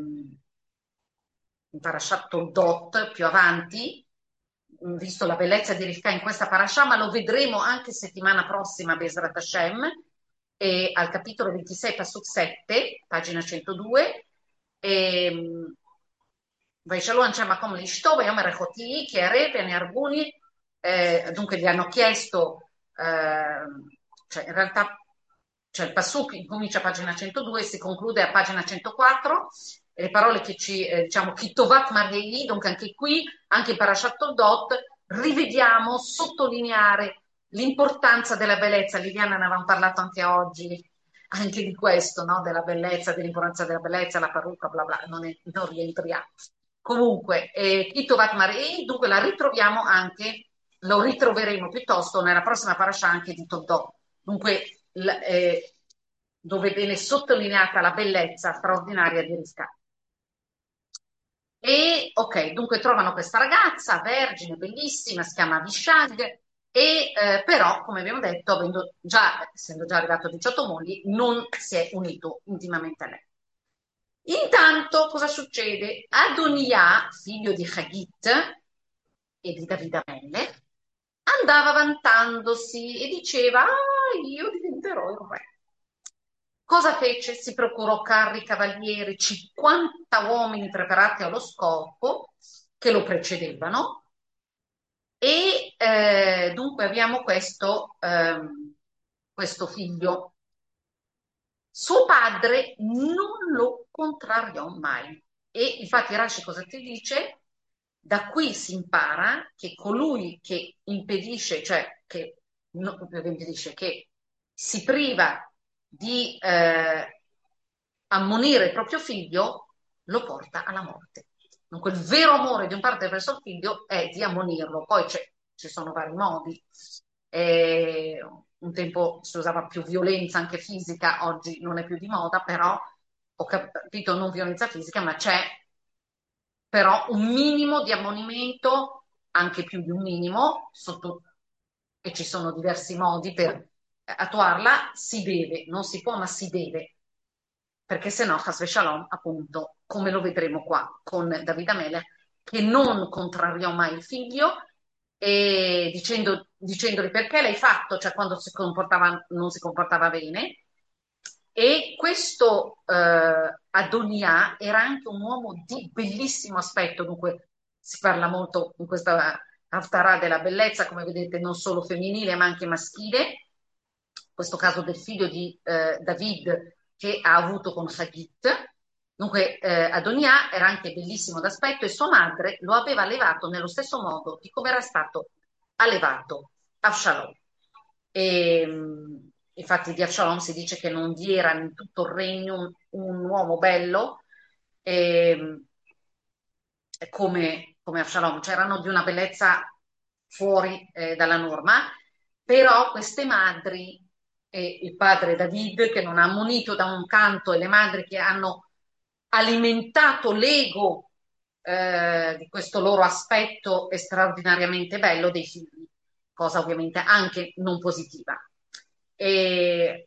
in Parashat Toldot più avanti, visto la bellezza di Rivka in questa parasha, ma lo vedremo anche settimana prossima, Bezrat Hashem, e al capitolo 26, Pasuk 7, pagina 102, e, Vaishalom c'è Makom Lishto, Vayomer Echoti, che Arebe, ne Arguni, dunque gli hanno chiesto, cioè in realtà cioè il Pasuk incomincia a pagina 102 e si conclude a pagina 104, e le parole che ci, diciamo, Kitovat Marghei, dunque anche qui, anche in Parashat Toldot, rivediamo, sottolineare l'importanza della bellezza. Liliana, ne avevamo parlato anche oggi, anche di questo, no? Della bellezza, dell'importanza della bellezza, la parrucca, bla bla, non rientriamo. Comunque, Kitovat Marghei, dunque la ritroviamo anche, lo ritroveremo piuttosto nella prossima parasha anche di Toldot. Dunque, dove viene sottolineata la bellezza straordinaria di Riscatto. E ok, dunque trovano questa ragazza, vergine, bellissima, si chiama Vishag, e però, come abbiamo detto, essendo già arrivato a 18 mogli, non si è unito intimamente a lei. Intanto, cosa succede? Adonia, figlio di Hagit e di Davide Amelle, andava vantandosi e diceva, io diventerò il re. Cosa fece? Si procurò carri cavalieri, 50 uomini preparati allo scopo che lo precedevano, e dunque abbiamo questo figlio. Suo padre non lo contrariò mai. E infatti Rashi cosa ti dice? Da qui si impara che colui che impedisce, cioè che, impedisce, che si priva di ammonire il proprio figlio, lo porta alla morte. Dunque il vero amore di un padre verso il figlio è di ammonirlo. Poi ci sono vari modi. Un tempo si usava più violenza anche fisica, oggi non è più di moda, però ho capito non violenza fisica, ma c'è però un minimo di ammonimento, anche più di un minimo, e ci sono diversi modi per attuarla, si deve, non si può, ma si deve, perché se no, Hasbe Shalom, appunto, come lo vedremo qua con Davide Amele, che non contrariò mai il figlio, e dicendogli perché l'hai fatto, cioè quando non si comportava bene. E questo Adonia era anche un uomo di bellissimo aspetto, dunque si parla molto in questa Haftarah della bellezza, come vedete, non solo femminile ma anche maschile. In questo caso del figlio di David che ha avuto con Hagit. Dunque, Adonia era anche bellissimo d'aspetto e sua madre lo aveva allevato nello stesso modo di come era stato allevato Avshalom. E, infatti di Avshalom si dice che non vi era in tutto il regno un uomo bello ehm, come Avshalom, cioè erano di una bellezza fuori dalla norma, però queste madri e il padre David che non ha ammonito da un canto e le madri che hanno alimentato l'ego di questo loro aspetto straordinariamente bello dei figli, cosa ovviamente anche non positiva. E,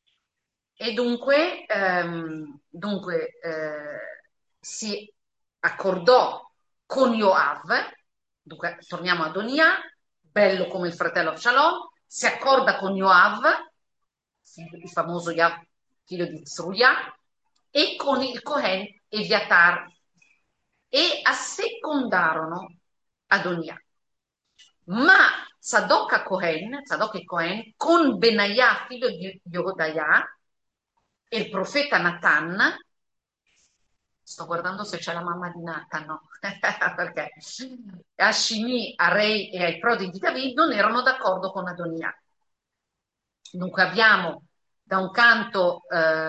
si accordò con Joav, dunque torniamo ad Onia, bello come il fratello Absalom, si accorda con Joav, il famoso figlio di Zruia, e con il Cohen Eviatar, e assecondarono Adonia. Ma Zadok e Cohen, con Benaia, figlio di Yodaia, e il profeta Natan, sto guardando se c'è la mamma di Natan, no, perché a Shimi, a Rei e ai prodi di David non erano d'accordo con Adonia. Dunque abbiamo da un canto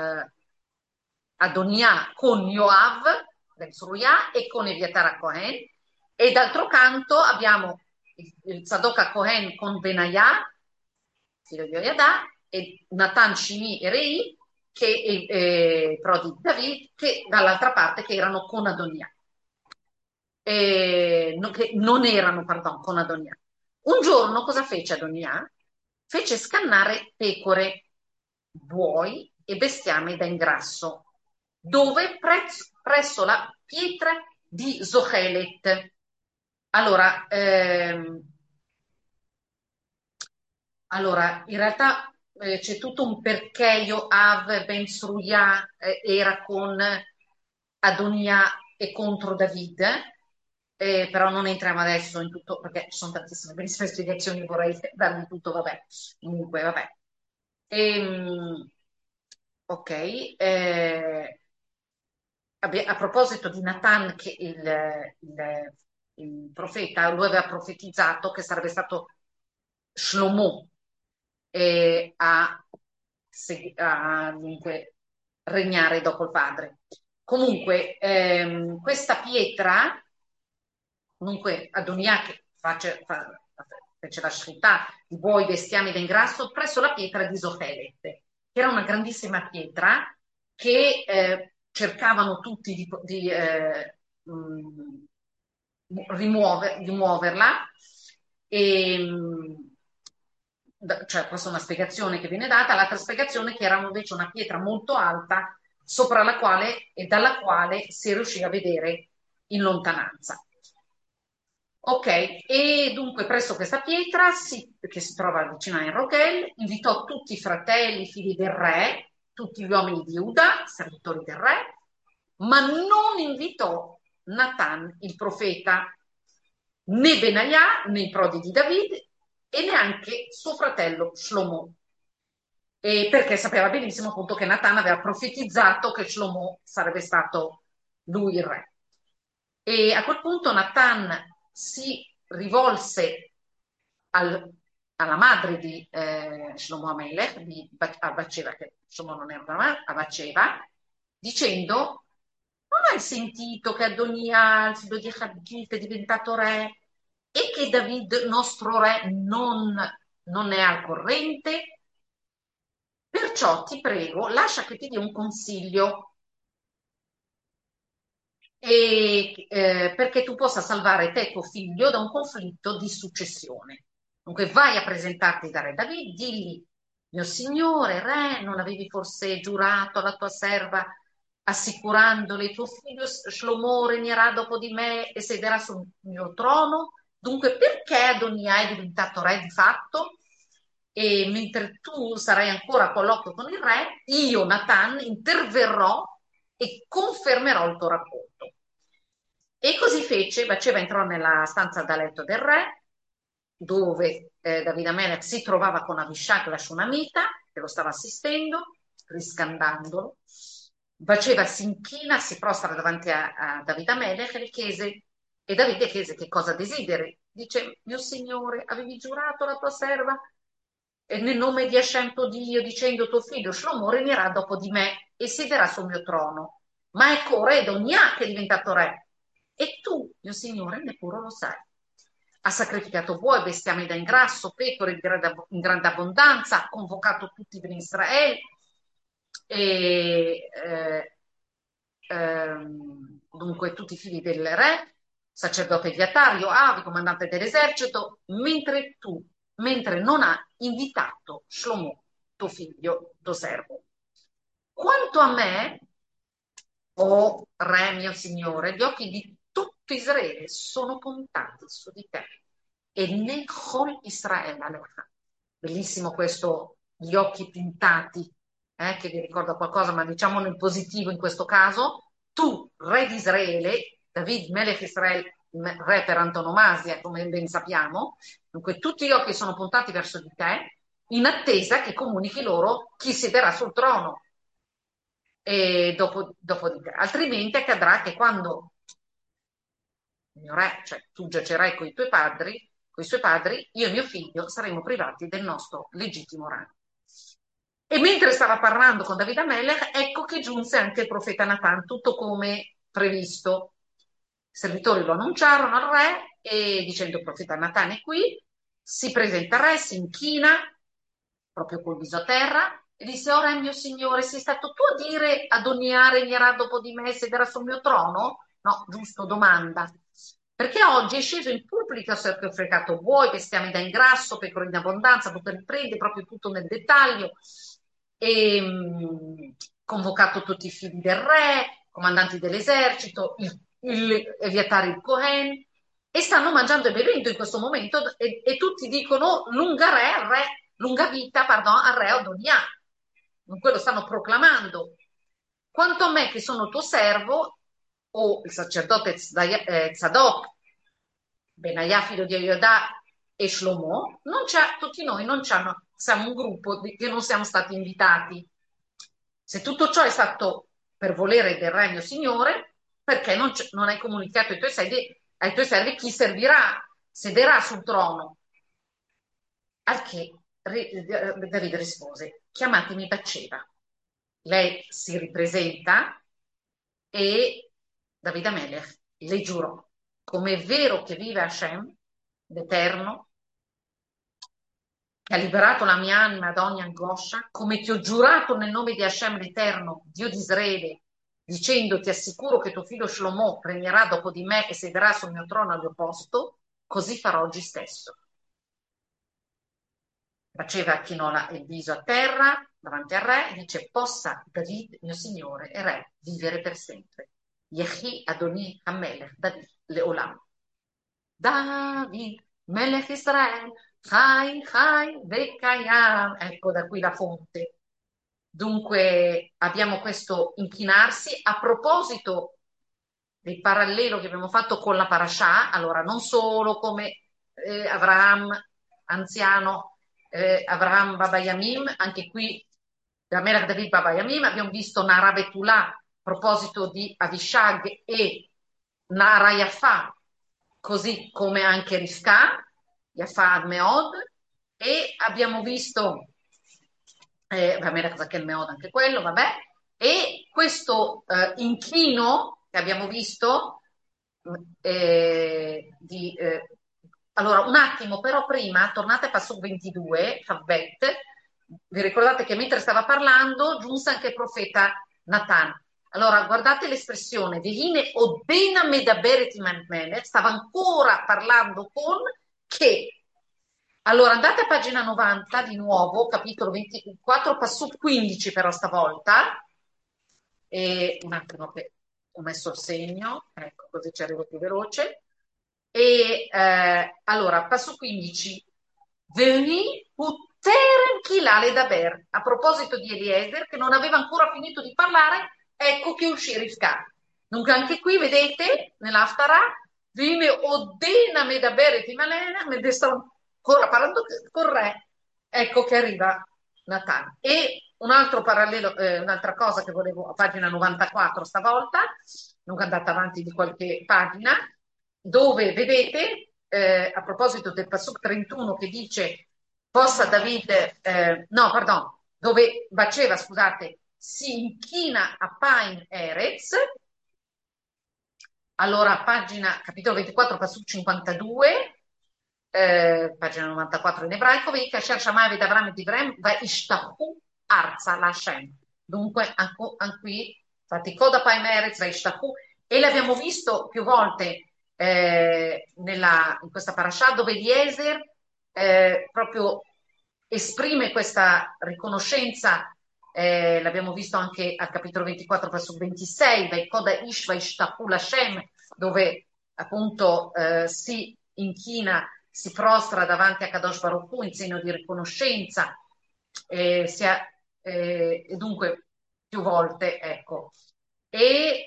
Adonia con Yoav del Surya e con Eviatar Cohen, e d'altro canto abbiamo il Zadok Cohen con Benaia, figlio di Oyadà, e Natan, Shimi e Rei, prodi di David, che dall'altra parte che erano con Adonia, che non erano, pardon, con Adonia. Un giorno cosa fece Adonia? Fece scannare pecore, buoi e bestiame da ingrasso. Dove? Presso la pietra di Zochelet. Allora, in realtà c'è tutto un perché Yoav Ben Sruia era con Adonia e contro David, però non entriamo adesso in tutto perché ci sono tantissime bellissime spiegazioni, vorrei darvi tutto, vabbè, comunque, vabbè. Ehm, ok, a proposito di Natan, che il profeta, lui aveva profetizzato che sarebbe stato Shlomo dunque, regnare dopo il padre. Comunque, questa pietra, comunque Adonia che fece la scelta di buoi, bestiami da ingrasso presso la pietra di Zofelet, che era una grandissima pietra che cercavano tutti di muoverla. E, cioè, questa è una spiegazione che viene data, l'altra spiegazione è che era invece una pietra molto alta sopra la quale e dalla quale si riuscì a vedere in lontananza. Ok, e dunque presso questa pietra, che si trova vicino a Enrogel, invitò tutti i fratelli, i figli del re, tutti gli uomini di Giuda, servitori del re, ma non invitò Natan, il profeta, né Benaia, né i prodi di David, e neanche suo fratello Shlomo, perché sapeva benissimo appunto che Natan aveva profetizzato che Shlomo sarebbe stato lui il re. E a quel punto Natan si rivolse al- alla madre di Shlomo Amelech, a Bathsheba, che Shlomo non era una a Bathsheba, dicendo: non hai sentito che Adonia, il figlio di Haggit, è diventato re e che David, nostro re, non è al corrente? Perciò ti prego, lascia che ti dia un consiglio perché tu possa salvare te e tuo figlio da un conflitto di successione. Dunque vai a presentarti da re David, digli, mio signore, re, non avevi forse giurato alla tua serva assicurandole tuo figlio Shlomo regnerà dopo di me e sederà sul mio trono? Dunque perché Adonia è diventato re di fatto? E mentre tu sarai ancora a colloquio con il re, io, Natan, interverrò e confermerò il tuo rapporto. E così fece, Baceva entrò nella stanza da letto del re, dove Davide Amelech si trovava con Abishag, la Shunammita, che lo stava assistendo, riscaldandolo. Baceva si inchina, si prostra davanti a Davide Amelech e le chiese, e Davide chiese che cosa desideri. Dice, mio signore, avevi giurato la tua serva nel nome di Hashem tuo Dio, dicendo tuo figlio Shlomo regnerà dopo di me e siederà sul mio trono. Ma ecco, re Donia che è diventato re. E tu, mio signore, neppure lo sai. Ha sacrificato buoi, bestiame da ingrasso, pecore in grande abbondanza, ha convocato tutti per Israele, e, dunque tutti i figli del re, sacerdote Eviatario, Avi, comandante dell'esercito, mentre non ha invitato Shlomo, tuo figlio, tuo servo. Quanto a me, o re mio signore, gli occhi di tutto Israele sono puntati su di te. E Nechol Israele Alecha. Bellissimo questo, gli occhi pintati, che vi ricorda qualcosa, ma diciamo nel positivo in questo caso. Tu, re di Israele, David Melech Israel, re per antonomasia, come ben sappiamo, dunque tutti gli occhi sono puntati verso di te, in attesa che comunichi loro chi siederà sul trono e dopo di te. Altrimenti accadrà che quando il mio re, cioè tu giacerai con i suoi padri, io e mio figlio saremo privati del nostro legittimo rango. E mentre stava parlando con Davide Amelech, ecco che giunse anche il profeta Natan, tutto come previsto. I servitori lo annunciarono al re e dicendo il profeta Natan è qui, si presenta al re, si inchina, proprio col viso a terra, e disse, ora mio signore, sei stato tu a dire Adonia regnerà dopo di me e siederà sul mio trono? No, giusto, domanda. Perché oggi è sceso in pubblico, ha sacrificato buoi, bestiame da ingrasso, pecore in abbondanza, tutto riprende proprio tutto nel dettaglio, e convocato tutti i figli del re, comandanti dell'esercito, Eviatare il Cohen, e stanno mangiando e bevendo in questo momento e tutti dicono lunga vita, pardon, al re Adonia. Dunque lo stanno proclamando. Quanto a me che sono tuo servo, o il sacerdote Zadok, Benaiah figlio di Yoiada e Shlomo, tutti noi non siamo un gruppo che non siamo stati invitati. Se tutto ciò è stato per volere del Regno Signore, perché non hai comunicato ai tuoi servi chi sederà sul trono? Al che Davide rispose, chiamatemi Bathsheba. Lei si ripresenta e Davide Amelech le giurò, come è vero che vive Hashem, l'Eterno, che ha liberato la mia anima da ogni angoscia, come ti ho giurato nel nome di Hashem l'Eterno, Dio di Israele, dicendo ti assicuro che tuo figlio Shlomo regnerà dopo di me e siederà sul mio trono al mio posto, così farò oggi stesso. Faceva chinò il viso a terra davanti al re e dice possa David, mio signore e re, vivere per sempre. Yehi Adoni Hamelech David Leolam. David, Melech Israel, Chai, Chai, Vekayam. Ecco da qui la fonte. Dunque abbiamo questo inchinarsi. A proposito del parallelo che abbiamo fatto con la parasha, allora non solo come Avraham anziano, Avraham Baba Yamim, anche qui da Melech David Baba Yamim abbiamo visto Nara Betullah a proposito di Avishag e Nara Yafa, così come anche Rivka, Yafa Ad Meod, e abbiamo visto vabbè, la cosa che è il Meod, anche quello, vabbè, e questo inchino che abbiamo visto, allora un attimo, però prima, tornate a Pasuk 22, Chavbet, vi ricordate che mentre stava parlando giunse anche il profeta Natan. Allora, guardate l'espressione, Vehine Odena Medaberet Melech, stava ancora parlando con che. Allora, andate a pagina 90 di nuovo, capitolo 24, Passuk 15 però stavolta. E un attimo che ho messo il segno, ecco, così ci arrivo più veloce. E allora, Passuk 15. Veni Uterem Chilale Daber. A proposito di Eliezer, che non aveva ancora finito di parlare, ecco che uscì Rivka. Dunque anche qui vedete nell'Aftara viene Oddena me da bere Timalena, me sto ancora parlando col re. Ecco che arriva Natale. E un altro parallelo, un'altra cosa che volevo, a pagina 94 stavolta, non andate avanti di qualche pagina, dove vedete, a proposito del Pasuk 31 che dice possa Davide, no, pardon, dove Baceva, scusate, si inchina a Pain Erez, allora pagina, capitolo 24, Pasuk 52, pagina 94 in ebraico, vei kasher shamai ed Avram ed Ibrahim, va ishtahu arza lashem. Dunque, anche qui, infatti, Koda Pain Erez, va ishtahu, e l'abbiamo visto più volte in questa parasha dove Eliezer proprio esprime questa riconoscenza, l'abbiamo visto anche al capitolo 24, verso 26, dai Koda Ishva Ishtahu Lashem, dove appunto si inchina, si prostra davanti a Kadosh Baruch Hu in segno di riconoscenza, e dunque più volte, ecco. E,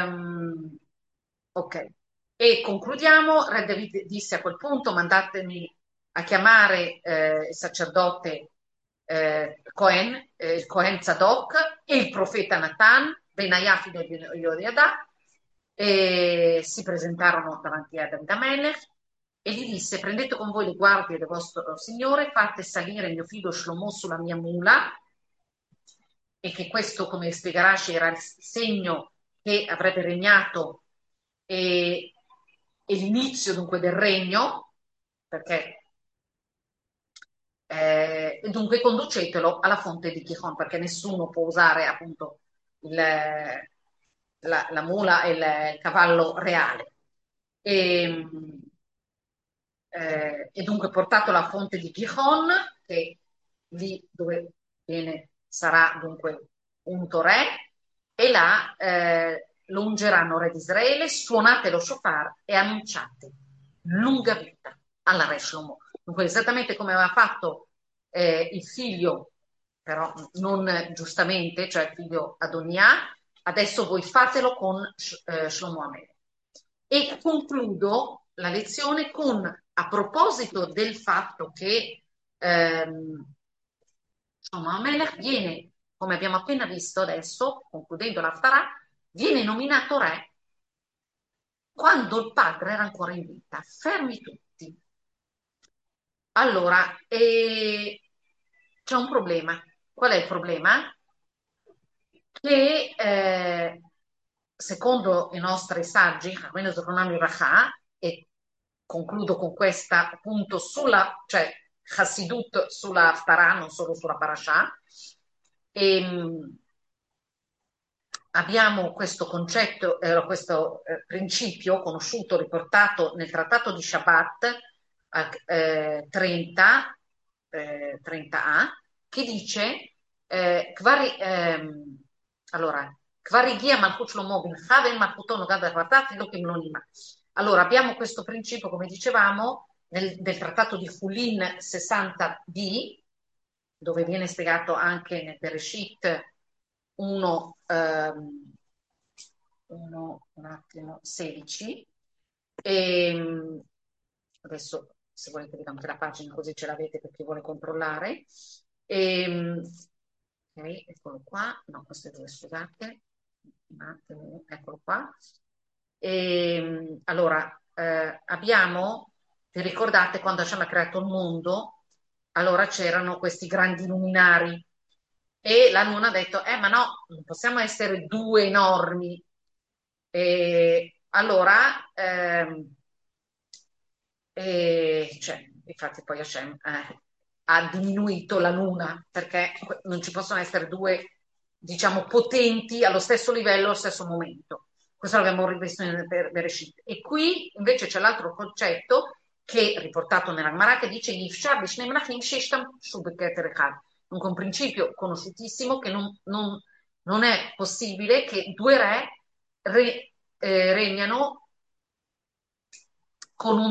ok. E concludiamo, Re David disse a quel punto, mandatemi a chiamare il sacerdote Cohen, il Cohen Zadok e il profeta Natan, Benaiah figlio di Yodiadà, e si presentarono davanti a Davide Amelech e gli disse: prendete con voi le guardie del vostro signore, fate salire mio figlio Shlomo sulla mia mula, e che questo, come spiega Rashi, era il segno che avrebbe regnato e l'inizio dunque del regno, perché e dunque conducetelo alla fonte di Gihon, perché nessuno può usare appunto la mula e il cavallo reale. E, e dunque portato alla fonte di Gihon, che lì dove sarà dunque unto re, e là lo ungeranno re di Israele, suonate lo shofar e annunciate lunga vita alla re Shlomo. Dunque esattamente come aveva fatto il figlio, però non giustamente, cioè il figlio Adonia, adesso voi fatelo con Shlomo Amele. E concludo la lezione con, a proposito del fatto che Shlomo Amelech viene, come abbiamo appena visto adesso, concludendo l'Aftarah, viene nominato re quando il padre era ancora in vita. Fermi tutti. Allora, c'è un problema. Qual è il problema? Che secondo i nostri saggi, almeno Zohronami Racha, e concludo con questa appunto cioè Hassidut sulla Haftarah, non solo sulla Parashah, abbiamo questo concetto, questo principio conosciuto, riportato nel trattato di Shabbat 30, 30a, che dice allora, Kvarigia Malchut Shlomo bin Chaven Malchuto Nogad Arvatat Elohim lo Nima. Allora, abbiamo questo principio, come dicevamo, del trattato di Hulin 60b, dove viene spiegato anche nel Bereshit 1, un attimo, 16. E, adesso, se volete, vedo anche la pagina così ce l'avete per chi vuole controllare. E, ok, eccolo qua. No, queste due, scusate. Un attimo, eccolo qua. E, allora, abbiamo, vi ricordate quando Hashem ha creato il mondo, allora c'erano questi grandi luminari e la nonna ha detto, ma no, non possiamo essere due enormi. E allora, cioè, infatti poi Hashem ha diminuito la luna perché non ci possono essere due, diciamo, potenti allo stesso livello, allo stesso momento. Questo l'abbiamo rivisto nel Bereshit. E qui invece c'è l'altro concetto che è riportato nella Gemara che dice Yifshar b'shnei melachim sheshtam shu beketer echad. Dunque un principio conosciutissimo che non è possibile che due regnano con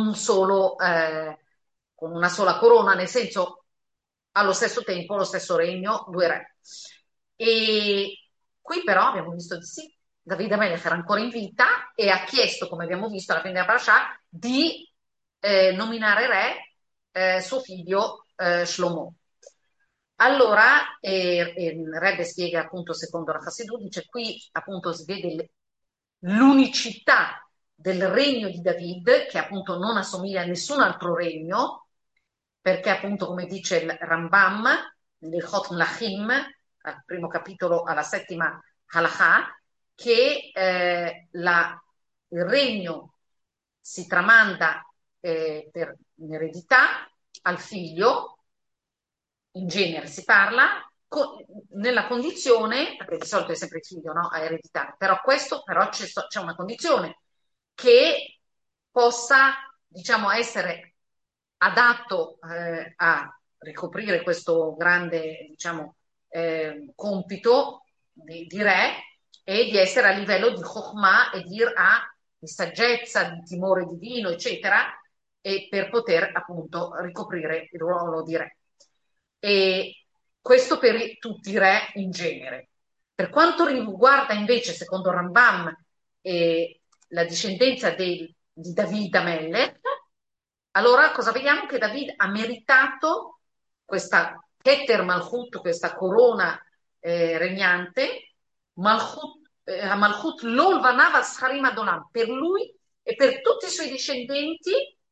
con una sola corona, nel senso allo stesso tempo, lo stesso regno, due re. E qui però abbiamo visto di sì. David Amelech era ancora in vita e ha chiesto, come abbiamo visto alla fine della parasha, di nominare re suo figlio Shlomo. Allora, Rebbe spiega appunto secondo la Chassidut, dice qui appunto si vede l'unicità del regno di David, che appunto non assomiglia a nessun altro regno, perché appunto come dice il Rambam, nel Chot Mlachim, al primo capitolo, alla settima halakha, che il regno si tramanda in eredità al figlio, in genere si parla, nella condizione, perché di solito è sempre il figlio, no, a ereditare, però questo però c'è una condizione che possa, diciamo, essere adatto a ricoprire questo grande, diciamo, compito di re e di essere a livello di Chokhmah e di Ir'a, di saggezza, di timore divino, eccetera, e per poter appunto ricoprire il ruolo di re. E questo per tutti i re in genere. Per quanto riguarda invece, secondo Rambam, la discendenza di David Amelech, allora cosa vediamo? Che David ha meritato questa Keter Malchut, questa corona regnante, Malchut Lol Vanav Scharim Adonam, per lui e per tutti i suoi discendenti,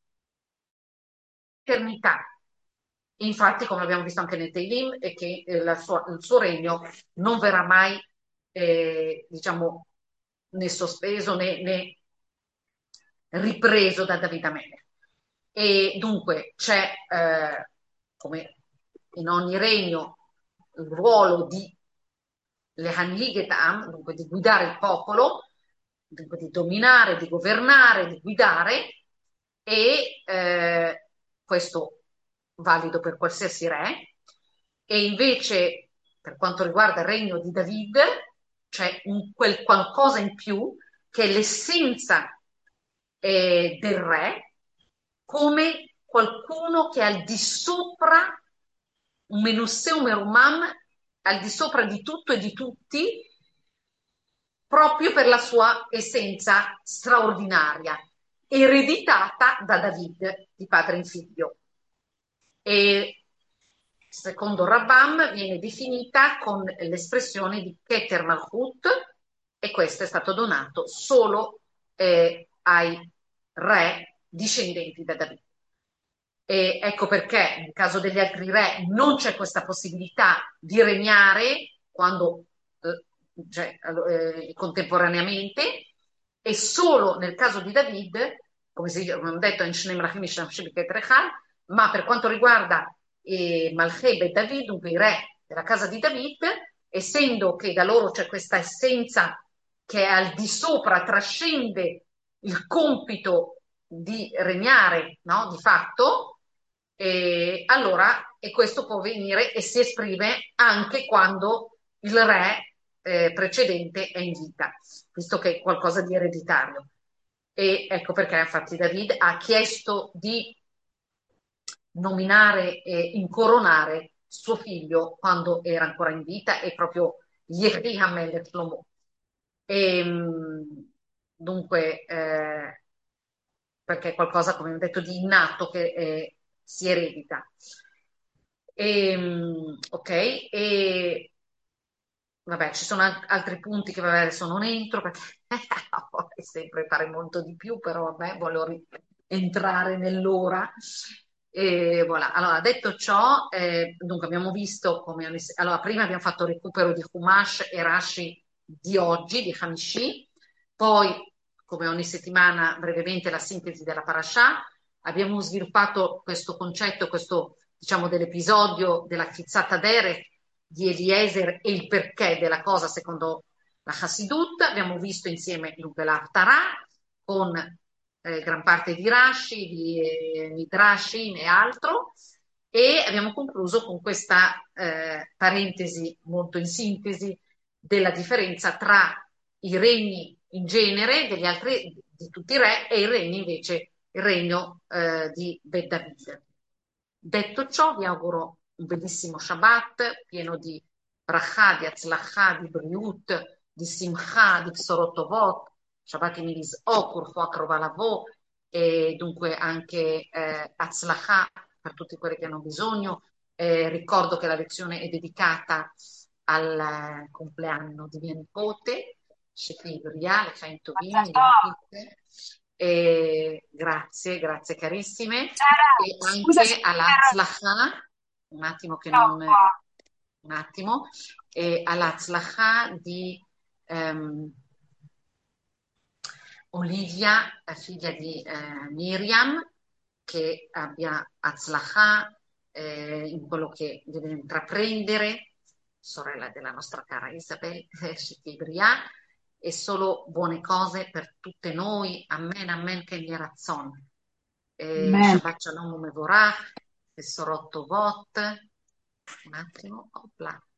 eternità. Infatti, come abbiamo visto anche nel Teilim, è che il suo regno non verrà mai, diciamo, né sospeso né ripreso da David Amelech. E dunque c'è, come in ogni regno, il ruolo di Lehanliget Am, dunque di guidare il popolo, dunque di dominare, di governare, di guidare, e questo valido per qualsiasi re. E invece, per quanto riguarda il regno di David, c'è quel qualcosa in più che è l'essenza del re, come qualcuno che è al di sopra, un menuseu merumam, al di sopra di tutto e di tutti, proprio per la sua essenza straordinaria, ereditata da David, di padre in figlio. E secondo Rabbam viene definita con l'espressione di Keter Malchut, e questo è stato donato solo ai re discendenti da David. E ecco perché nel caso degli altri re non c'è questa possibilità di regnare quando, cioè, contemporaneamente, e solo nel caso di David, come abbiamo detto, ma per quanto riguarda Malcheb e David, dunque i re della casa di David, essendo che da loro c'è questa essenza che è al di sopra, trascende il compito di regnare, no? Di fatto, allora, e questo può venire e si esprime anche quando il re precedente è in vita, visto che è qualcosa di ereditario. E ecco perché infatti David ha chiesto di nominare e incoronare suo figlio quando era ancora in vita, e proprio Yehi Hamelech Shlomo. E, dunque, perché è qualcosa, come ho detto, di innato che si eredita. Ok, e vabbè, ci sono altri punti che vabbè, adesso non entro perché vorrei sempre fare molto di più, però vabbè, voglio entrare nell'ora. E voilà. Allora, detto ciò, dunque abbiamo visto come allora, prima abbiamo fatto il recupero di Humash e Rashi di oggi, di Hamishi, poi, come ogni settimana, brevemente la sintesi della parasha. Abbiamo sviluppato questo concetto, questo, diciamo, dell'episodio della Chizzata Derech di Eliezer e il perché della cosa secondo la Hassidut. Abbiamo visto insieme dunque la Haftarah con gran parte di Rashi, di Midrashi e altro, e abbiamo concluso con questa parentesi molto in sintesi della differenza tra i regni in genere degli altri, di tutti i re, e il regno invece, il regno di Bet David. Detto ciò, vi auguro un bellissimo Shabbat pieno di brachà, di atzlachà, di briut, di Simcha, di Bsorot Shabbat Milis Okur, Foakrova Lavo, e dunque anche Atzlacha per tutti quelli che hanno bisogno. Ricordo che la lezione è dedicata al compleanno di mia nipote, Shefi Bria, le Chaim Tovim, Mazal Milim tov. Kitте. E grazie, grazie carissime. Sara, E scusa se anche ti interrompo. all'Atzlacha, un attimo che non... Un attimo, e all'Atzlacha di ehm, Olivia, la figlia di Miriam, che abbia Atzlacha in quello che deve intraprendere, sorella della nostra cara Isabel Shitibria, e solo buone cose per tutte noi. Amen, amen, che mi razzon. Amen. Shabbat Shalom Umevorach, Besorot Tovot. Un attimo, opla.